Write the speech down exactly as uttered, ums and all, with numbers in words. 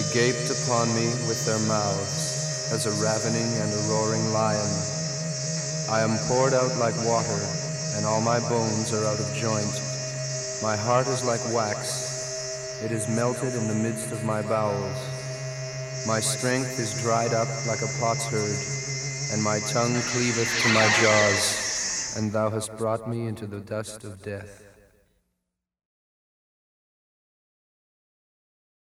They gaped upon me with their mouths, as a ravening and a roaring lion. I am poured out like water, and all my bones are out of joint. My heart is like wax, it is melted in the midst of my bowels. My strength is dried up like a potsherd, and my tongue cleaveth to my jaws, and thou hast brought me into the dust of death.